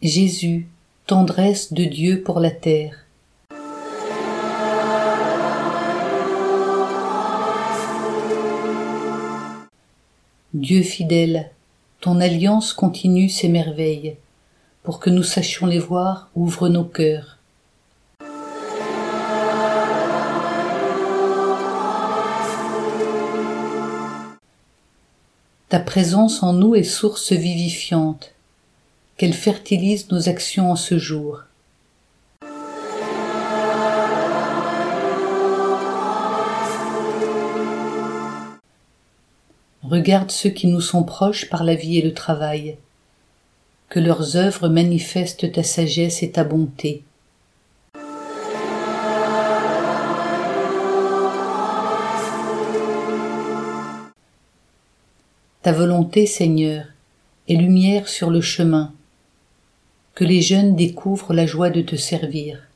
Jésus, tendresse de Dieu pour la terre. Dieu fidèle, ton alliance continue ses merveilles. Pour que nous sachions les voir, ouvre nos cœurs. Ta présence en nous est source vivifiante, qu'elle fertilise nos actions en ce jour. Regarde ceux qui nous sont proches par la vie et le travail, que leurs œuvres manifestent ta sagesse et ta bonté. Ta volonté, Seigneur, est lumière sur le chemin, que les jeunes découvrent la joie de te servir.